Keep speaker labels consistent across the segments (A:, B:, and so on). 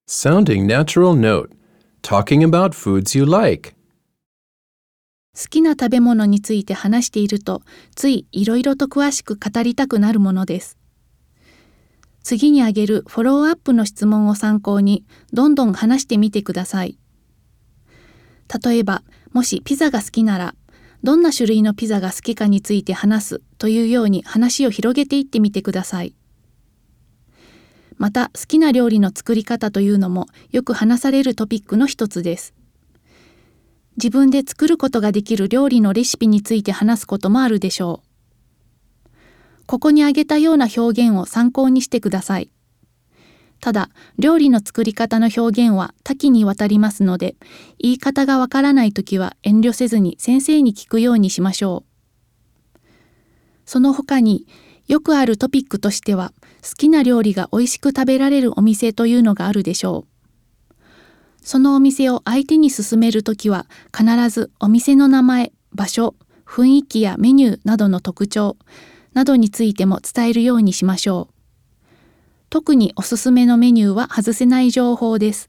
A: Sounding natural note. Talking about foods you like.
B: 好きな食べ物について話していると、ついいろいろと詳しく語りたくなるものです。次に挙げるフォローアップの質問を参考に、どんどん話してみてください。例えば、もしピザが好きなら、どんな種類のピザが好きかについて話すというように話を広げていってみてください。また、好きな料理の作り方というのもよく話されるトピックの一つです。自分で作ることができる料理のレシピについて話すこともあるでしょう。ここに挙げたような表現を参考にしてください。ただ、料理の作り方の表現は多岐にわたりますので、言い方がわからないときは遠慮せずに先生に聞くようにしましょう。その他によくあるトピックとしては、好きな料理が美味しく食べられるお店というのがあるでしょう。そのお店を相手に勧めるときは、必ずお店の名前、場所、雰囲気やメニューなどの特徴などについても伝えるようにしましょう。特におすすめのメニューは外せない情報です。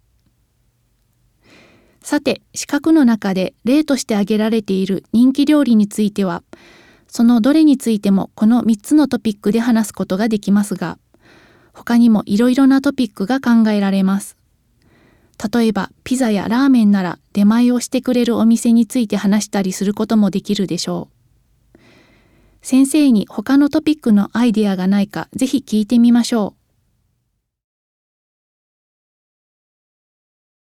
B: さて、四角の中で例として挙げられている人気料理については、そのどれについてもこの3つのトピックで話すことができますが、他にもいろいろなトピックが考えられます。例えば、ピザやラーメンなら出前をしてくれるお店について話したりすることもできるでしょう。先生に他のトピックのアイデアがないか、ぜひ聞いてみましょう。